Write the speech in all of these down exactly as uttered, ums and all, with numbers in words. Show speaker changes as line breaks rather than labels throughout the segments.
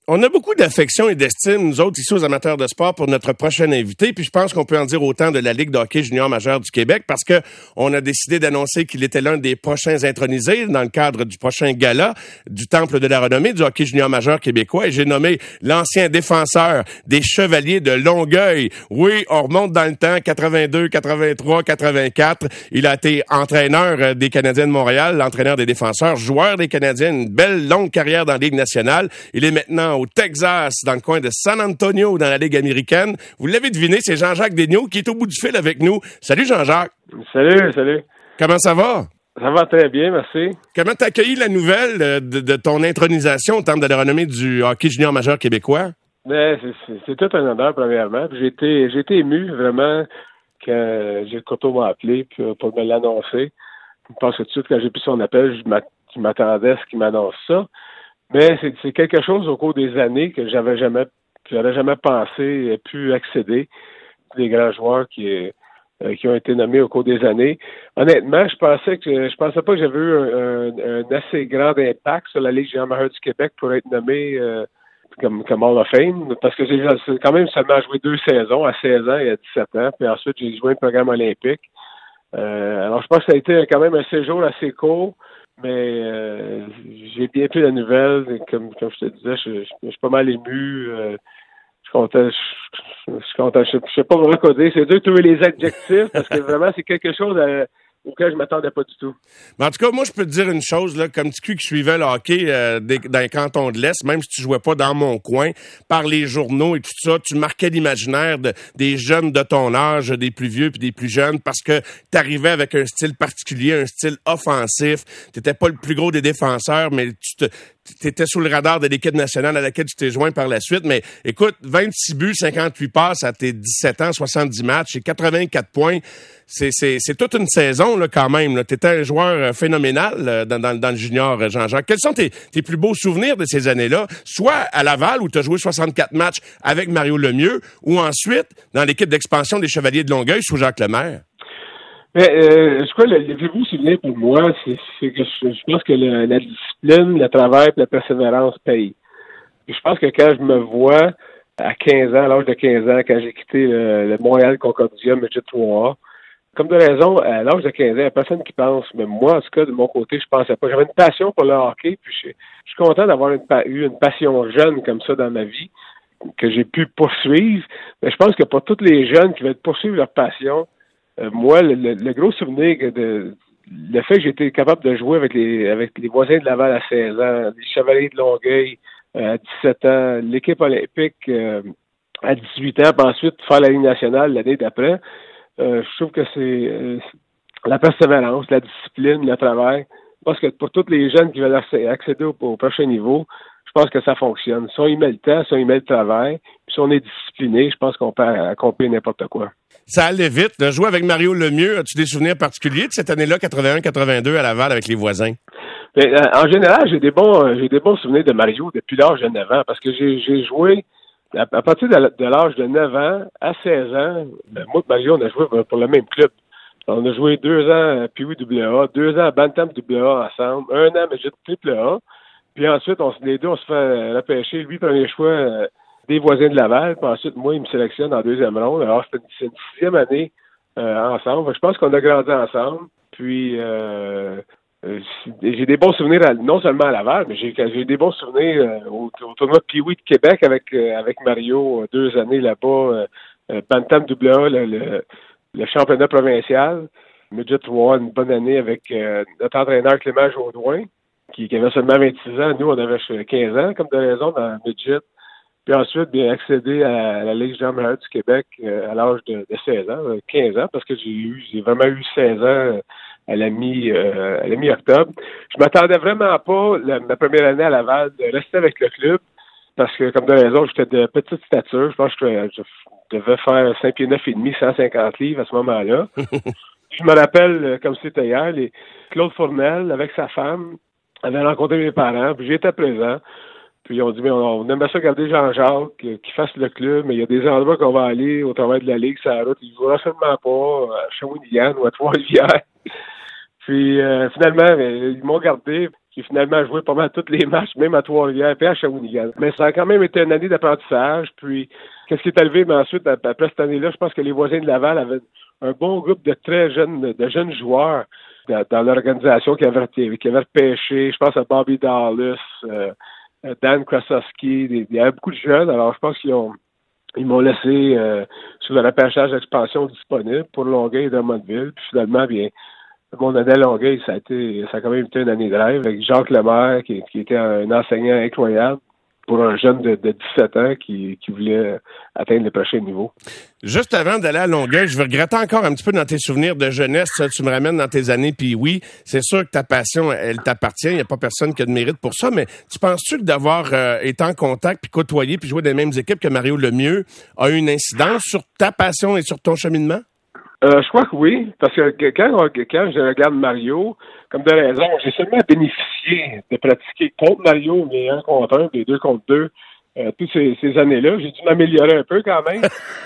On a beaucoup d'affection et d'estime, nous autres, ici aux amateurs de sport, pour notre prochain invité. Puis je pense qu'on peut en dire autant de la Ligue de hockey junior majeur du Québec parce que on a décidé d'annoncer qu'il était l'un des prochains intronisés dans le cadre du prochain gala du Temple de la renommée du hockey junior majeur québécois. Et j'ai nommé l'ancien défenseur des Chevaliers de Longueuil. Oui, on remonte dans le temps, quatre-vingt-deux, quatre-vingt-trois, quatre-vingt-quatre. Il a été entraîneur des Canadiens de Montréal, l'entraîneur des défenseurs, joueur des Canadiens, une belle longue carrière dans la Ligue nationale. Il est maintenant au Texas, dans le coin de San Antonio, dans la Ligue américaine. Vous l'avez deviné, c'est Jean-Jacques Daigneault qui est au bout du fil avec nous. Salut Jean-Jacques.
Salut, salut.
Comment ça va?
Ça va très bien, merci.
Comment t'as accueilli la nouvelle de, de ton intronisation au Temple de la renommée du hockey junior majeur québécois?
Ben, c'est, c'est, c'est tout un honneur, premièrement. J'ai été, j'ai été ému, vraiment, quand Gilles Courteau m'a appelé pour, pour me l'annoncer. Je pense que tout de suite, quand j'ai pris son appel, je, m'att- je m'attendais à ce qu'il m'annonce ça. Mais c'est, c'est quelque chose au cours des années que j'avais jamais, j'avais jamais pensé pu accéder. Des grands joueurs qui, euh, qui ont été nommés au cours des années. Honnêtement, je pensais que je pensais pas que j'avais eu un, un, un assez grand impact sur la Ligue junior majeure du Québec pour être nommé euh, comme, comme Hall of Fame, parce que j'ai quand même seulement joué deux saisons, à seize ans et à dix-sept ans, puis ensuite j'ai joué un programme olympique. Euh, alors je pense que ça a été quand même un séjour assez court. Mais euh, j'ai bien pris la nouvelle, comme, comme je te disais, je, je, je suis pas mal ému. Euh, je suis content, je, je, je suis content. Je, je sais pas vraiment quoi dire. C'est dur de trouver les adjectifs parce que vraiment c'est quelque chose à, auquel je m'attendais pas du tout.
Mais en tout cas, moi, je peux te dire une chose, là, comme petit cul qui suivait le hockey euh, des, dans les cantons de l'Est, même si tu jouais pas dans mon coin, par les journaux et tout ça, tu marquais l'imaginaire de, des jeunes de ton âge, des plus vieux puis des plus jeunes, parce que t'arrivais avec un style particulier, un style offensif. T'étais pas le plus gros des défenseurs, mais tu te t'étais sous le radar de l'équipe nationale à laquelle tu t'es joint par la suite. Mais écoute, vingt-six buts, cinquante-huit passes à tes dix-sept ans, soixante-dix matchs et quatre-vingt-quatre points. C'est, c'est, c'est toute une saison là, quand même. Tu étais un joueur phénoménal là, dans, dans, dans le junior, Jean-Jacques. Quels sont tes, tes plus beaux souvenirs de ces années-là? Soit à Laval, où tu as joué soixante-quatre matchs avec Mario Lemieux, ou ensuite dans l'équipe d'expansion des Chevaliers de Longueuil sous Jacques Lemaire.
Mais euh, je crois que le, le plus beau souvenir pour moi, c'est, c'est que je, je pense que le, la discipline, le travail et la persévérance payent. Puis je pense que quand je me vois à quinze ans, à l'âge de quinze ans, quand j'ai quitté le, le Montréal Concordia Midget trois A, comme de raison, à l'âge de quinze ans, il n'y a personne qui pense, mais moi, en tout cas, de mon côté, je pensais pas. J'avais une passion pour le hockey, puis je, je suis content d'avoir une, eu une passion jeune comme ça dans ma vie, que j'ai pu poursuivre. Mais je pense que pour tous les jeunes qui veulent poursuivre leur passion, Euh, moi, le, le, le gros souvenir de le fait que j'ai été capable de jouer avec les avec les voisins de Laval à seize ans, les Chevaliers de Longueuil euh, à dix-sept ans, l'équipe olympique euh, à dix-huit ans, puis ensuite faire la Ligue nationale l'année d'après, euh, je trouve que c'est euh, la persévérance, la discipline, le travail. Je pense que pour tous les jeunes qui veulent accéder au, au prochain niveau, je pense que ça fonctionne. Si on y met le temps, si on y met le travail, puis si on est discipliné, je pense qu'on peut accomplir n'importe quoi.
Ça allait vite. De jouer avec Mario Lemieux, as-tu des souvenirs particuliers de cette année-là, quatre-vingt-un quatre-vingt-deux, à Laval, avec les voisins?
Mais, euh, en général, j'ai des bons j'ai des bons souvenirs de Mario depuis l'âge de neuf ans, parce que j'ai, j'ai joué à, à partir de, de l'âge de neuf ans à seize ans. Ben, moi et Mario, on a joué pour, pour le même club. On a joué deux ans à P W double A, deux ans à Bantam double A ensemble, un an à Midget triple A, puis ensuite, on, les deux, on se fait repêcher, lui, premier choix euh, des voisins de Laval, puis ensuite, moi, il me sélectionne en deuxième ronde. Alors, c'est une, c'est une sixième année euh, ensemble. Je pense qu'on a grandi ensemble. Puis, euh, euh, j'ai des bons souvenirs, à, non seulement à Laval, mais j'ai, j'ai des bons souvenirs euh, au, au tournoi P W I de Québec avec euh, avec Mario, deux années là-bas. Euh, Bantam double A, le, le, le championnat provincial. Midget trois, une bonne année avec euh, notre entraîneur Clément Jaudoin, qui, qui avait seulement vingt-six ans. Nous, on avait quinze ans, comme de raison, dans Midget. Puis ensuite, bien accéder à la Ligue junior majeure du Québec euh, à l'âge de, de seize ans, quinze ans, parce que j'ai eu, j'ai vraiment eu seize ans à la mi, euh, à la mi-octobre. Je m'attendais vraiment pas, la, ma première année à Laval, de rester avec le club, parce que, comme de raison, j'étais de petite stature. Je pense que je, je devais faire cinq pieds neuf et demi, cent cinquante livres à ce moment-là. Je me rappelle, comme c'était hier, les, Claude Fournel, avec sa femme, avait rencontré mes parents, puis j'étais présent. Puis on dit, mais on, on aimerait ça garder Jean-Jacques, qu'il fasse le club, mais il y a des endroits qu'on va aller au travail de la Ligue, sur la route. Il ne jouera seulement pas à Shawinigan ou à Trois-Rivières. Puis euh, finalement, ils m'ont gardé. J'ai finalement joué pas mal tous les matchs, même à Trois-Rivières et à Shawinigan. Mais ça a quand même été une année d'apprentissage. Puis, qu'est-ce qui est arrivé mais ensuite, après cette année-là, je pense que les voisins de Laval avaient un bon groupe de très jeunes, de jeunes joueurs dans, dans l'organisation qui avaient, qui avaient repêché. Je pense à Bobby Dallas, euh, Dan Krasowski. Il y avait beaucoup de jeunes. Alors, je pense qu'ils ont Ils m'ont laissé euh, sur le repêchage d'expansion disponible pour Longueuil et Drummondville. Puis finalement, bien, mon année à Longueuil, ça a été, ça a quand même été une année de rêve avec Jacques Lemaire, qui, qui était un enseignant incroyable pour un jeune de, de dix-sept ans qui, qui voulait atteindre le prochain niveau.
Juste avant d'aller à Longueuil, je veux regretter encore un petit peu dans tes souvenirs de jeunesse. Ça, tu me ramènes dans tes années, puis oui, c'est sûr que ta passion, elle t'appartient. Il n'y a pas personne qui a de mérite pour ça, mais tu penses-tu que d'avoir euh, été en contact, puis côtoyé, puis joué dans les mêmes équipes que Mario Lemieux a eu une incidence sur ta passion et sur ton cheminement?
Euh, je crois que oui, parce que quand, quand je regarde Mario, comme de raison, j'ai seulement bénéficié de pratiquer contre Mario, mais un contre un, les deux contre deux, euh, toutes ces, ces années-là. J'ai dû m'améliorer un peu quand même.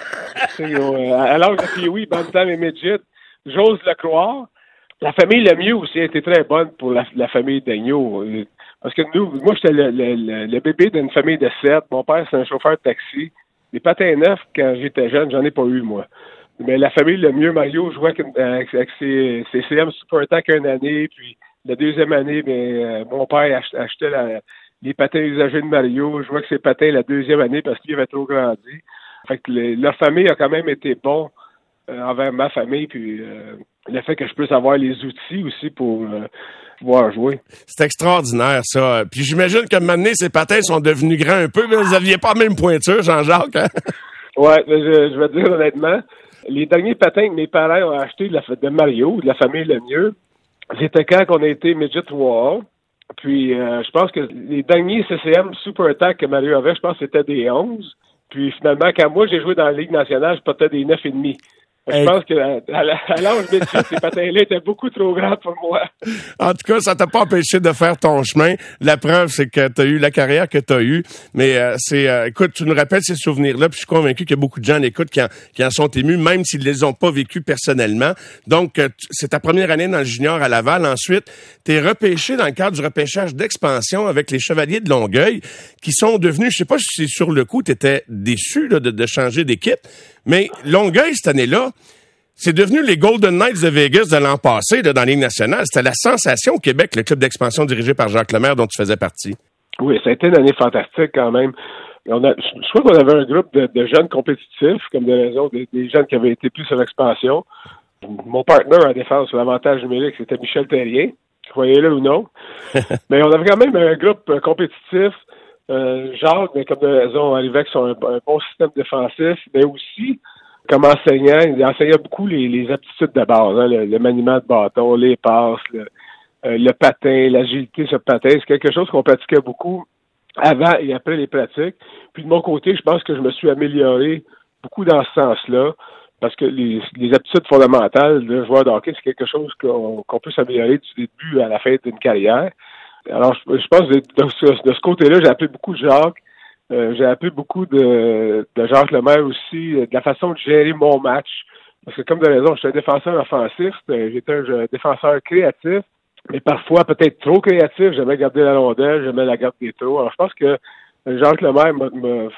euh, à l'âge de Pee-Wee, Bantam et Midget, j'ose le croire. La famille Lemieux aussi a été très bonne pour la, la famille Daigneault. Parce que nous, moi, j'étais le, le, le, le bébé d'une famille de sept. Mon père, c'est un chauffeur de taxi. Les patins neufs, quand j'étais jeune, j'en ai pas eu, moi. Mais la famille Lemieux, Mario jouait avec, avec ses, ses C M Super Attack une année, puis la deuxième année, ben, euh, mon père ach, achetait la, les patins usagés de Mario. Je vois que ses patins la deuxième année parce qu'il avait trop grandi. Fait que le, leur famille a quand même été bon euh, envers ma famille, puis euh, le fait que je puisse avoir les outils aussi pour euh, pouvoir jouer.
C'est extraordinaire, ça. Puis j'imagine que maintenant, ces patins sont devenus grands un peu, mais vous n'aviez pas la même pointure, Jean-Jacques. Hein?
Ouais, je, je vais te dire honnêtement, les derniers patins que mes parents ont achetés de, la, de Mario, de la famille Lemieux, c'était quand on a été Midget trois A. Puis, euh, je pense que les derniers C C M Super Attack que Mario avait, je pense que c'était des onze. Puis, finalement, quand moi, j'ai joué dans la Ligue nationale, je portais des neuf virgule cinq. Je hey. pense que à, à l'âge de ces patins-là étaient beaucoup trop grands pour moi.
En tout cas, ça t'a pas empêché de faire ton chemin. La preuve, c'est que tu as eu la carrière que tu as eue. Mais euh, c'est, euh, écoute, tu nous rappelles ces souvenirs-là, puis je suis convaincu qu'il y a beaucoup de gens à l'écoute qui en, qui en sont émus, même s'ils les ont pas vécus personnellement. Donc, euh, c'est ta première année dans le junior à Laval. Ensuite, tu es repêché dans le cadre du repêchage d'expansion avec les Chevaliers de Longueuil, qui sont devenus, je sais pas si sur le coup, tu étais déçu là, de, de changer d'équipe, mais Longueuil, cette année-là, c'est devenu les Golden Knights de Vegas de l'an passé là, dans la Ligue nationale. C'était la sensation au Québec, le club d'expansion dirigé par Jacques Lemaire dont tu faisais partie.
Oui, ça a été une année fantastique quand même. On a, je crois qu'on avait un groupe de, de jeunes compétitifs, comme de raison, des, des jeunes qui avaient été plus sur l'expansion. Mon partenaire en défense sur l'avantage numérique, c'était Michel Terrien, croyez-le ou non. Mais on avait quand même un groupe compétitif. Euh, Jacques, mais comme de raison, arrivait avec son, un, un bon système défensif, mais aussi, comme enseignant, il enseignait beaucoup les, les aptitudes de base, hein, le, le maniement de bâton, les passes, le, euh, le patin, l'agilité sur le patin. C'est quelque chose qu'on pratiquait beaucoup avant et après les pratiques. Puis de mon côté, je pense que je me suis amélioré beaucoup dans ce sens-là, parce que les, les aptitudes fondamentales de joueur de hockey, c'est quelque chose qu'on, qu'on peut s'améliorer du début à la fin d'une carrière. Alors, je, je pense que de, de, ce, de ce côté-là, j'ai appris beaucoup de Jacques. Euh, j'ai appris beaucoup de, de Jacques Lemaire aussi, de la façon de gérer mon match. Parce que comme de raison, j'étais un défenseur offensif, j'étais un défenseur créatif, mais parfois peut-être trop créatif. J'aimais garder la rondelle, j'aimais la garder trop. Alors, je pense que Jacques Lemaire m'a, m'a,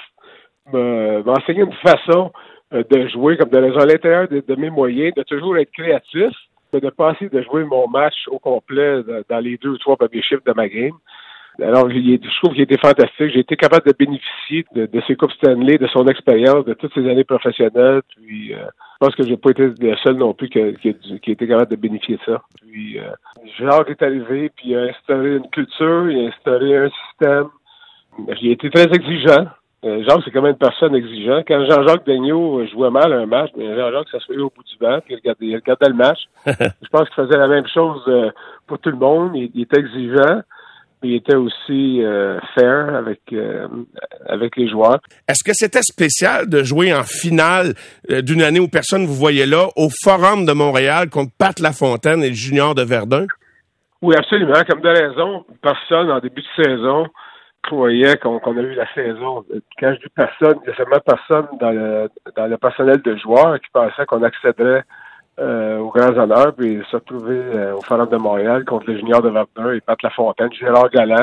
m'a, m'a enseigné une façon de jouer comme de raison à l'intérieur de, de mes moyens, de toujours être créatif, de ne pas essayer de jouer mon match au complet dans les deux ou trois premiers chiffres de ma game. Alors, je trouve qu'il était fantastique. J'ai été capable de bénéficier de, de ses Coupes Stanley, de son expérience, de toutes ses années professionnelles. Puis, euh, je pense que j'ai pas été le seul non plus qui a, qui a, qui a été capable de bénéficier de ça. Puis, euh, Jacques est arrivé, puis il a instauré une culture, il a instauré un système. Il a été très exigeant. Euh, Jacques, c'est quand même une personne exigeante. Quand Jean-Jacques Daigneault jouait mal un match, mais Jean-Jacques s'assoyait au bout du banc, puis il regardait, il regardait le match. Je pense qu'il faisait la même chose euh, pour tout le monde. Il, il était exigeant. Il était aussi euh, fair avec euh, avec les joueurs.
Est-ce que c'était spécial de jouer en finale euh, d'une année où personne vous voyait là, au Forum de Montréal contre Pat Lafontaine et le junior de Verdun?
Oui, absolument. Comme de raison, personne en début de saison croyait qu'on, qu'on a eu la saison. Quand je dis personne, il y a seulement personne dans le dans le personnel de joueurs qui pensait qu'on accéderait euh, aux grands honneurs, puis se retrouver euh, au Forum de Montréal contre les juniors de Verdun et Pat Lafontaine, Gérard Galland.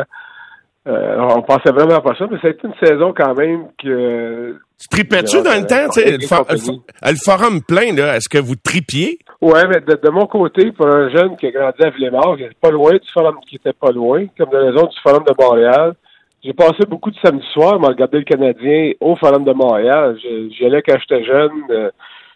Euh, on pensait vraiment pas ça, mais ça a été une saison quand même que...
Tu tripais-tu dans le temps? Le, for- le, for- le forum plein, là, est-ce que vous tripiez?
Oui, mais de, de mon côté, pour un jeune qui a grandi à Villemort, qui était pas loin du forum, qui était pas loin, comme de la zone du Forum de Montréal, j'ai passé beaucoup de samedi soir à regarder le Canadien au Forum de Montréal. J'y allais quand j'étais jeune, euh,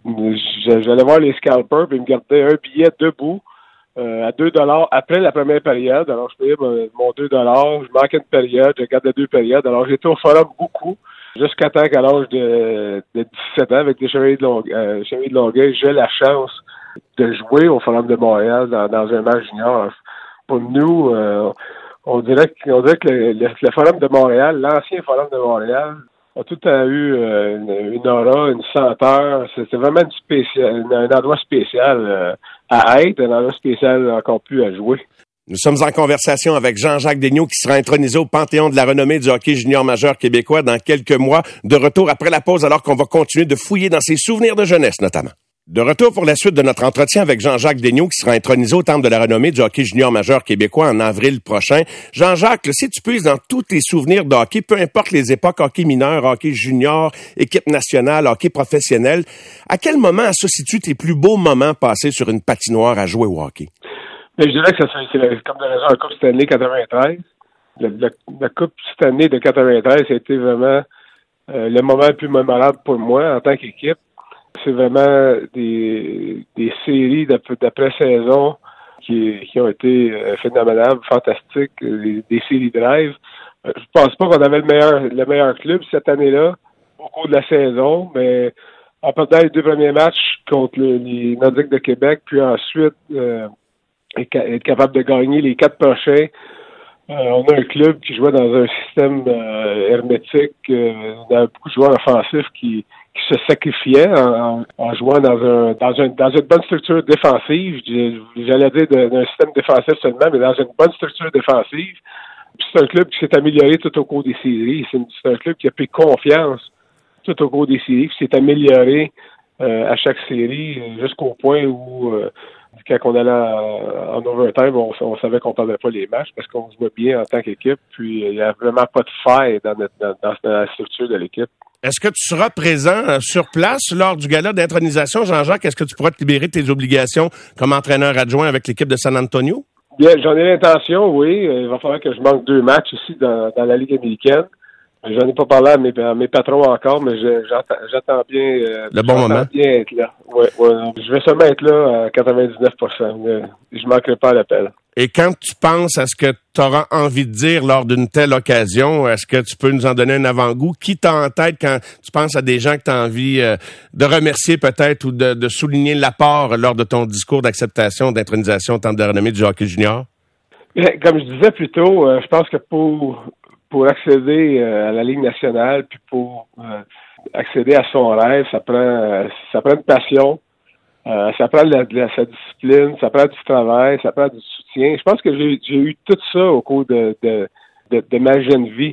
j'allais voir les scalpers, puis ils me gardaient un billet debout. Euh, à deux dollars après la première période. Alors, je payais mon, mon deux dollars. Je manquais une période. Je gardais deux périodes. Alors, j'étais au forum beaucoup. Jusqu'à temps qu'à l'âge de, de dix-sept ans, avec les Chevaliers de, Long, euh, Chevaliers de Longueuil, j'ai la chance de jouer au Forum de Montréal dans, dans un match junior. Pour nous, euh, on dirait, on dirait que le, le, le Forum de Montréal, l'ancien Forum de Montréal, a tout le temps eu euh, une, une aura, une senteur. C'était vraiment une spécial, un endroit spécial euh, à être, un endroit spécial encore plus à jouer.
Nous sommes en conversation avec Jean-Jacques Daigneault qui sera intronisé au Panthéon de la renommée du hockey junior majeur québécois dans quelques mois. De retour après la pause, alors qu'on va continuer de fouiller dans ses souvenirs de jeunesse notamment. De retour pour la suite de notre entretien avec Jean-Jacques Daigneault qui sera intronisé au Temple de la renommée du hockey junior majeur québécois en avril prochain. Jean-Jacques, si tu puisses dans tous tes souvenirs de hockey, peu importe les époques, hockey mineur, hockey junior, équipe nationale, hockey professionnel, à quel moment associes-tu tes plus beaux moments passés sur une patinoire à jouer au hockey?
Mais je dirais que ça, c'est la, comme de raison la Coupe Stanley quatre-vingt-treize. La, la, la Coupe Stanley de quatre-vingt-treize, ça a été vraiment euh, le moment le plus mémorable pour moi en tant qu'équipe. C'est vraiment des, des séries d'après-saison qui, qui ont été euh, phénoménales, fantastiques, des, des séries de rêve. Euh, je pense pas qu'on avait le meilleur le meilleur club cette année-là au cours de la saison, mais en perdant les deux premiers matchs contre le, les Nordiques de Québec, puis ensuite euh, être capable de gagner les quatre prochains. Euh, on a un club qui jouait dans un système euh, hermétique. Euh, on a beaucoup de joueurs offensifs qui, qui se sacrifiaient en, en, en jouant dans un dans un dans une bonne structure défensive. J'allais dire de, d'un système défensif seulement, mais dans une bonne structure défensive. Puis c'est un club qui s'est amélioré tout au cours des séries. C'est, une, c'est un club qui a pris confiance tout au cours des séries, qui s'est amélioré euh, à chaque série jusqu'au point où euh, quand on allait en overtime, on, on savait qu'on ne perdait pas les matchs parce qu'on se voit bien en tant qu'équipe. Puis il n'y a vraiment pas de faille dans, notre, dans, dans la structure de l'équipe.
Est-ce que tu seras présent sur place lors du gala d'intronisation, Jean-Jacques? Est-ce que tu pourras te libérer de tes obligations comme entraîneur adjoint avec l'équipe de San Antonio?
Bien, j'en ai l'intention, oui. Il va falloir que je manque deux matchs ici dans, dans la Ligue américaine. J'en ai pas parlé à mes, à mes patrons encore, mais je, j'attends, j'attends bien. Euh,
le bon moment.
Bien être là. Ouais, ouais. Je vais seulement être là à quatre-vingt-dix-neuf pour cent. Je manquerai pas à l'appel.
Et quand tu penses à ce que tu auras envie de dire lors d'une telle occasion, est-ce que tu peux nous en donner un avant-goût? Qui t'a en tête quand tu penses à des gens que tu as envie euh, de remercier peut-être ou de, de souligner l'apport lors de ton discours d'acceptation, d'intronisation au Temple de la renommée du hockey junior?
Bien, comme je disais plus tôt, euh, je pense que pour pour accéder euh, à la Ligue nationale, puis pour euh, accéder à son rêve, ça prend euh, ça prend une passion. Euh, ça prend de, la, de la, sa discipline, ça prend du travail, ça prend du soutien. Je pense que j'ai, j'ai eu tout ça au cours de, de, de, de ma jeune vie.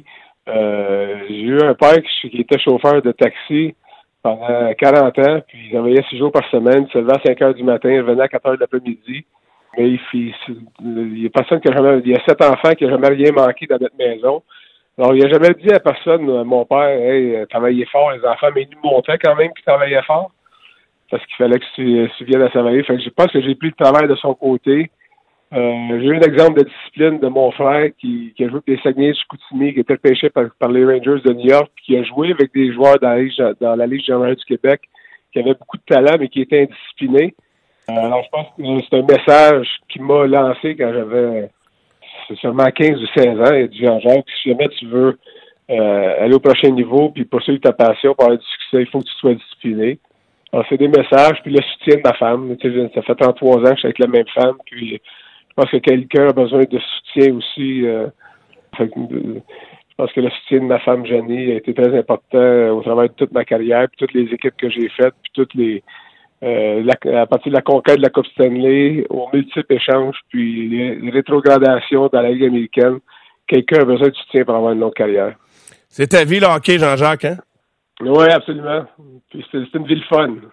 Euh, j'ai eu un père qui, qui était chauffeur de taxi pendant quarante ans, puis il travaillait six jours par semaine, il se levait à cinq heures du matin, il revenait à quatre heures de l'après-midi. Mais il, il, il y a personne qui a jamais, il y a sept enfants qui n'ont jamais rien manqué dans notre maison. Alors, il n'a jamais dit à personne, mon père, hey, travaillez fort les enfants, mais il nous montrait quand même qu'il travaillait fort. Parce qu'il fallait que tu, tu viennes à travailler. Fait que je pense que j'ai pris le travail de son côté. Euh, j'ai eu un exemple de discipline de mon frère qui, qui a joué pour les Saguenay du Chicoutimi, qui était pêché par, par les Rangers de New York, qui a joué avec des joueurs dans la Ligue, dans la Ligue junior du Québec, qui avaient beaucoup de talent, mais qui étaient indisciplinés. Euh, alors, je pense que c'est un message qui m'a lancé quand j'avais seulement quinze ou seize ans. Il a dit, Jean-Jacques, si jamais tu veux euh, aller au prochain niveau puis poursuivre ta passion pour avoir du succès, il faut que tu sois discipliné. Alors, c'est des messages, puis le soutien de ma femme. Tu sais, ça fait trente-trois ans que je suis avec la même femme, puis je pense que quelqu'un a besoin de soutien aussi. Euh, fait, je pense que le soutien de ma femme, Jenny, a été très important au travers de toute ma carrière, puis toutes les équipes que j'ai faites, puis toutes les... Euh, la, à partir de la conquête de la Coupe Stanley, aux multiples échanges, puis les, les rétrogradations dans la Ligue américaine, quelqu'un a besoin de soutien pour avoir une longue carrière.
C'est ta vie, le hockey, Jean-Jacques, hein?
Oui, absolument. Puis c'est, c'est une ville fun. C'est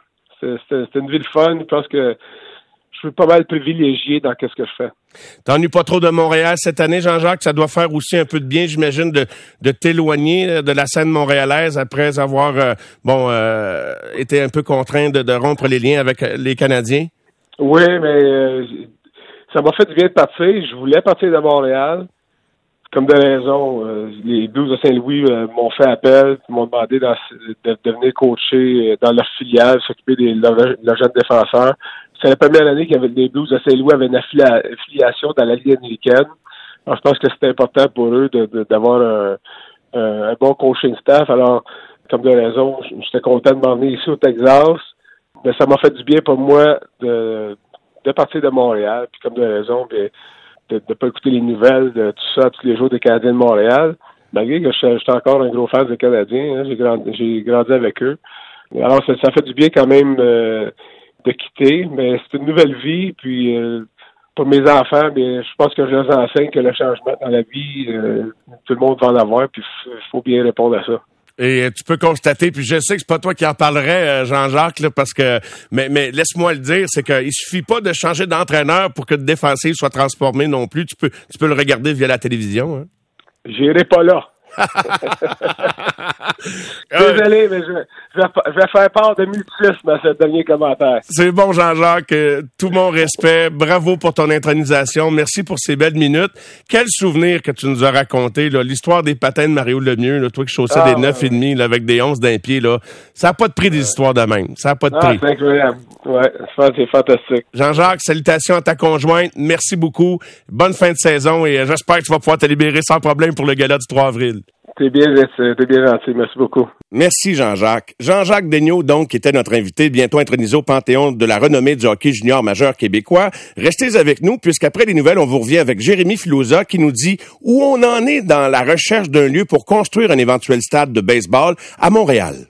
C'était, c'était, c'était une ville fun. Je pense que je suis pas mal privilégié dans ce que je fais.
T'ennuies pas trop de Montréal cette année, Jean-Jacques? Ça doit faire aussi un peu de bien, j'imagine, de, de t'éloigner de la scène montréalaise après avoir euh, bon euh, été un peu contraint de, de rompre les liens avec les Canadiens.
Oui, mais euh, ça m'a fait du bien de partir. Je voulais partir de Montréal. Comme de raison, euh, les Blues de Saint-Louis euh, m'ont fait appel, m'ont demandé dans, de, de venir coacher dans leur filiale, s'occuper de leurs jeunes défenseurs. C'est la première année que les Blues de Saint-Louis avaient une affiliation dans la Ligue américaine. Alors, je pense que c'était important pour eux de, de, d'avoir un, un, un bon coaching staff. Alors, comme de raison, j'étais content de m'en venir ici au Texas. Mais ça m'a fait du bien pour moi de, de partir de Montréal. Puis comme de raison, bien, de ne pas écouter les nouvelles de tout ça tous les jours des Canadiens de Montréal. Malgré que je suis encore un gros fan des Canadiens, hein, j'ai, grandi, j'ai grandi avec eux. Alors, ça, ça fait du bien quand même euh, de quitter, mais c'est une nouvelle vie. Puis, euh, pour mes enfants, bien, je pense que je leur enseigne que le changement dans la vie, euh, tout le monde va en avoir, puis il faut bien répondre à ça.
Et tu peux constater, puis je sais que c'est pas toi qui en parlerais, Jean-Jacques, là, parce que, mais, mais laisse-moi le dire, c'est qu'il suffit pas de changer d'entraîneur pour que le défensif soit transformé non plus. Tu peux, tu peux le regarder via la télévision. Hein?
J'irai pas là. Désolé, mais je, je, vais, je vais faire part de mutisme à ce dernier commentaire.
C'est bon, Jean-Jacques. Euh, tout mon respect. Bravo pour ton intronisation. Merci pour ces belles minutes. Quel souvenir que tu nous as raconté, là. L'histoire des patins de Mario Lemieux, là. Toi qui chaussais ah, des neuf ouais, et demi, là, avec des onze d'un pied, là. Ça n'a pas de prix des histoires de même. Ça n'a pas de
ah,
prix.
C'est incroyable. Ouais, c'est fantastique.
Jean-Jacques, salutations à ta conjointe. Merci beaucoup. Bonne fin de saison et j'espère que tu vas pouvoir te libérer sans problème pour le gala du trois avril.
T'es bien, t'es bien gentil. Merci beaucoup.
Merci, Jean-Jacques. Jean-Jacques Daigneault, donc, qui était notre invité, bientôt intronisé au Panthéon de la renommée du hockey junior majeur québécois. Restez avec nous, puisqu'après les nouvelles, on vous revient avec Jérémy Filosa, qui nous dit où on en est dans la recherche d'un lieu pour construire un éventuel stade de baseball à Montréal.